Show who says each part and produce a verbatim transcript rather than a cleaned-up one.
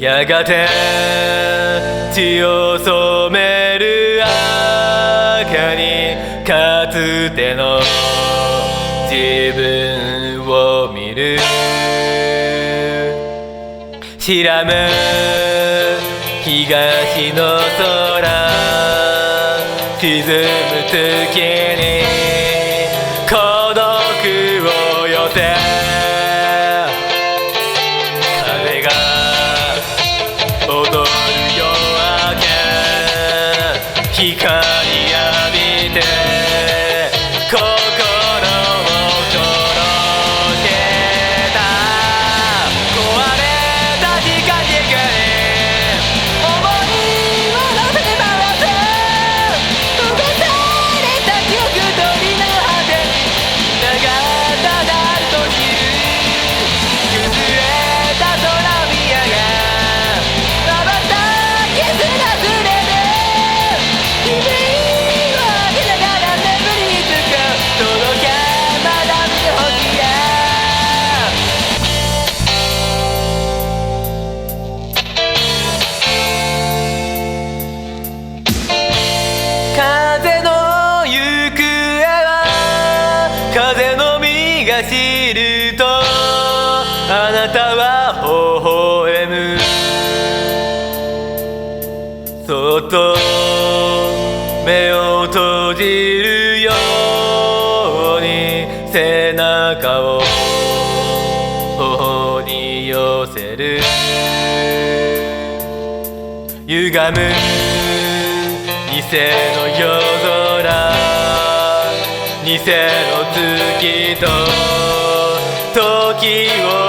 Speaker 1: やがて血を染める赤にかつての自分を見る。白む東の空沈む月に孤独を寄せ、風が踊る夜明け、光浴びて心をとろけた。壊れた時間にかり思いを乗せて回って動かされた記憶鳥の果てに流ったなると知る。崩れた空見上げまばたきすらずれて君を開けながら眠りつく届けまだ見てほしいや。風の行方は風の実が知るとあなたは微笑む。そっと目を閉じるように背中を頬に寄せる。歪む偽の夜空、偽の月と時を